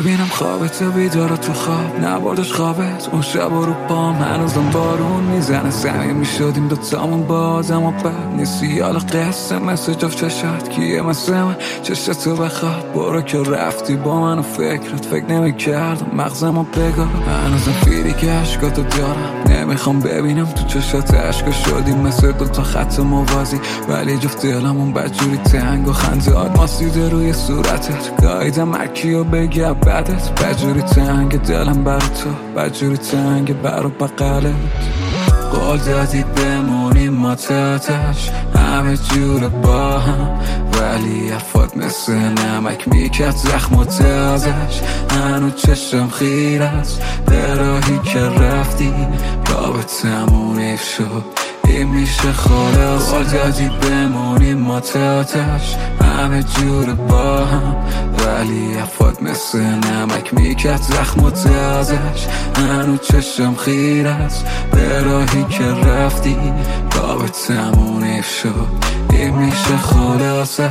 میبینم خوابت بیدار تو خواب نبردش خوابت اون شب رو پام هنوزم بارون میزنه زمین میشدیم دوتامون باز اما بعد نیستی یالا قصه مثل جفت چشات کیه مثل من چشتو بخواد برو که رفتی با من و فکر نمیکردم مغزمو بگاه هنوزم فیری که عشقاتو دارم نمیخوام ببینم تو چشات عشقا شدیم مثل دوتا خط موازی ولی جفت دلمون بدجوری تنگ و خندهات ماسیده روی صورتت گاییدم مرکیو بگم بعدت بدجوری تنگ دلم برا تو بدجوری تنگ برا بقلت قول دادی بمونیم ما تاتش همه جور با هم ولی افاد مثل نمک میکرد زخم و تازش هنو چشم خیر است به راهی که رفتی رابطمون شد این میشه خلاص قول دادی بمونیم ما تاتش همه جور با هم ولی افاد مثل نمک میکرد زخم و تازش هنو چشم خیر است به راهی که رفتی رابطمون شد این میشه خلاصه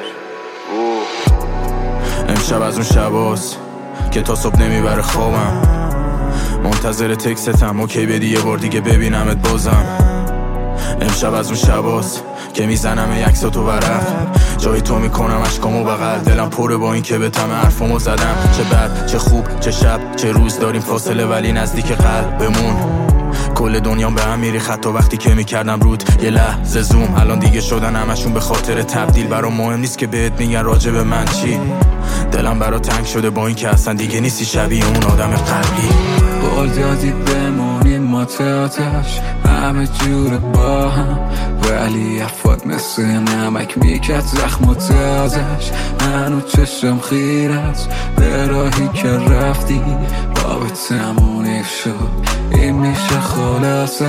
امشب از اون شباست که تا صبح نمیبره خوابم منتظر تکستم اوکی بدی یه بار دیگه ببینمت بازم امشب از اون شباست که میزنم یکساتو ورق جای تو میکنم اشکامو بغل دلم پره با این که به تم حرفامو زدم چه بد چه خوب چه شب چه روز داریم فاصله ولی نزدیک قلبمون کل دنیام به هم میری حتی وقتی که میکردم رود یه لحظه زوم الان دیگه شدن همشون به خاطر تبدیل برام مهم نیست که بهت میگن راجع به من چی دلم برا تنگ شده با این که اصلا دیگه نیستی شبیه اون آدم قبلی قول دادی بمونیم ما تاتش همه جور با هم ولی افاد مثل نمک میکرد زخم و تازش هنو چشم خیر است به راهی که رفتی رابطمون شد این میشه خلاصش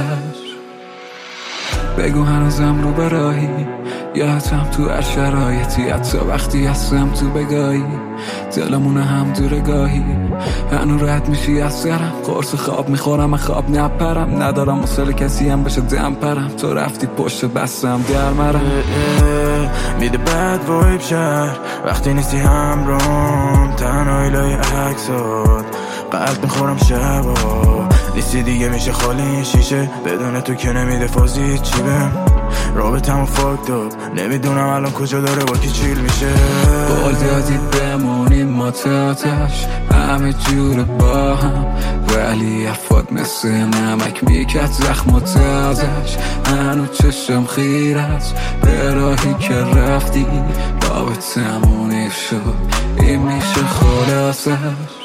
بگو هنوزم رو به راهی یادم تو هر شرایطی حتی وقتی هستم تو بگاهی دلمونه هم دوره گاهی هنو رد میشی از سرم قرص خواب میخورم من خواب نپرم ندارم مصال کسی هم بشه دم پرم تو رفتی پشت بستم در مرم میده بد وایب شهر وقتی نیستی همرام تنهایی لای عکسات قلب میخورم شبا نیستی دیگه میشه خالی این شیشه بدون تو که نمیده فازی چی بهم رابطمو فاکت اپ نمیدونم الان کجا داره با کی چیل میشه قول دادی بمونیم ما تاتش همه جور با هم ولی افاد مثل نمک میکرد زخم و تازش هنو چشم خیر است به راهی که رفتی رابطمون شد این میشه خلاصش